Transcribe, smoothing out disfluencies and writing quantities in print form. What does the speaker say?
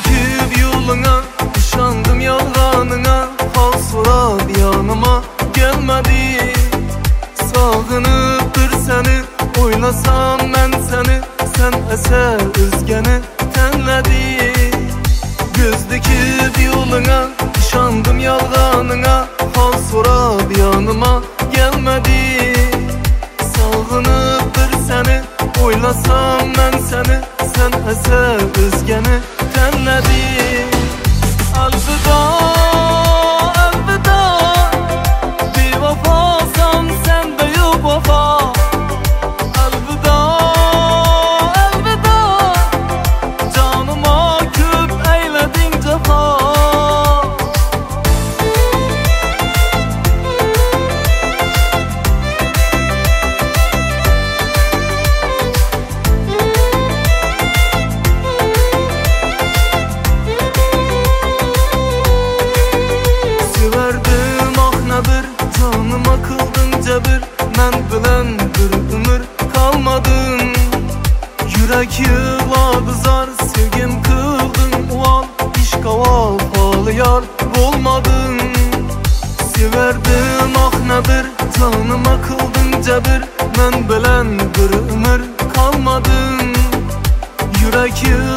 dikip yoluna, işandım yalganına. Hal sorab yanıma gelmedi. Sağınıptır seni, oylasam ben seni. Sen eser özgeni tenledi. Göz dikip yoluna, işandım yalganına. Hal sorab yanıma gelmedi. Sağınıptır seni, oylasam ben seni. Sen eser özgeni tenledi. Elvida, elvida, bevafasan sen de yok vafa. Elvida, elvida, canıma köp eyledin cefa. Canıma kıldın cebir, men bilen bir ömür kalmadın. Yürek yığladı zar, sevgim kıldın ual. İşk vafalı yar olmadın. Severdim ah nedir, canıma kıldın cebir, men bilen bir ömür kalmadın. Yürek